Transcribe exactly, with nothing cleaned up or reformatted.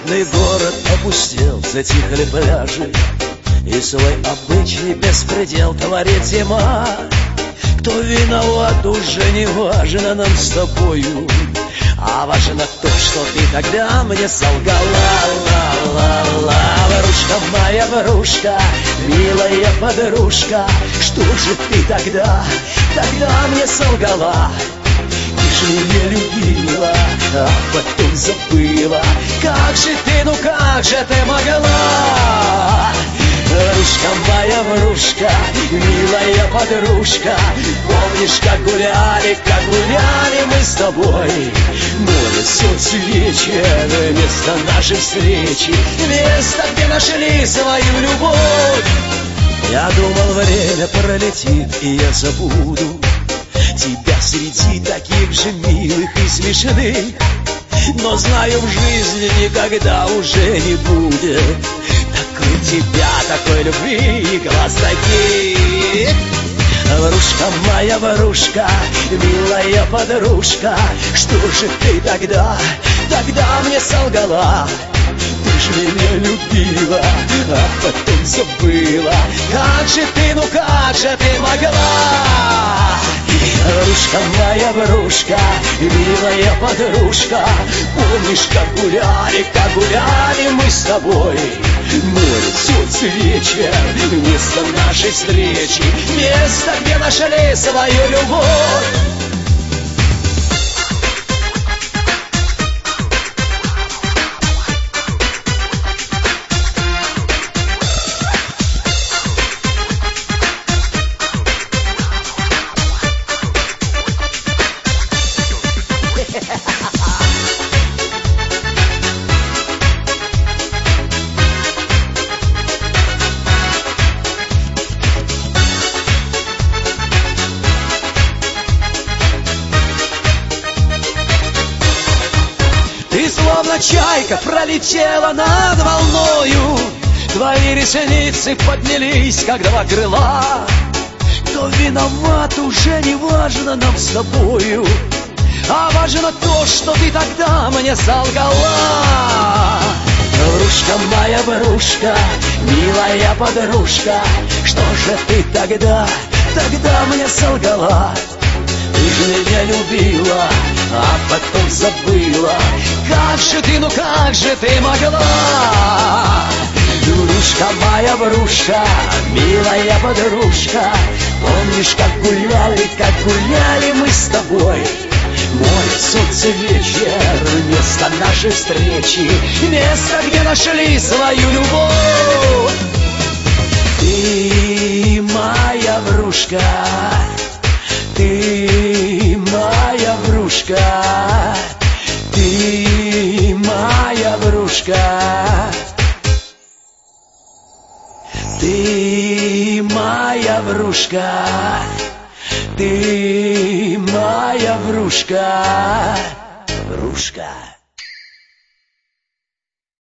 Бедный город опустел, затихли пляжи, и свой обычный беспредел творит зима. Кто виноват, уже не важно нам с тобою, а важно то, что ты тогда мне солгала. Ла-ла-ла, врушка моя, врушка, милая подружка, что же ты тогда, тогда мне солгала? Ты же меня любила, а потом забыла. Как же ты, ну как же ты могла? Врушка моя, врушка, милая подружка, помнишь, как гуляли, как гуляли мы с тобой? Море, солнце, вечер, место нашей встречи, место, где нашли свою любовь. Я думал, время пролетит, и я забуду тебя среди таких же милых и смешных, но знаю, в жизни никогда уже не будет такой тебя, такой любви, глаз таких. Врушка моя, врушка, милая подружка, что же ты тогда, тогда мне солгала? Ты же меня любила, а потом забыла. Как же ты, ну как же ты могла? Врушка моя, врушка, милая подружка, помнишь, как гуляли, как гуляли мы с тобой? Море, солнце, вечер, место нашей встречи, место, где нашли свою любовь. Ты словно чайка пролетела над волною, твои ресницы поднялись, как два крыла. Кто виноват, уже не важно нам с тобою, а важно то, что ты тогда мне солгала. Врушка моя, врушка, милая подружка, что же ты тогда, тогда мне солгала? Ты же меня любила, а потом забыла. Как же ты, ну как же ты могла? Врушка моя, врушка, милая подружка, помнишь, как гуляли, как гуляли мы с тобой? Море, солнце, вечер, место нашей встречи, место, где нашли свою любовь. Ты моя врушка, ты моя врушка, ты моя врушка, ты моя врушка, ты моя врушка, врушка.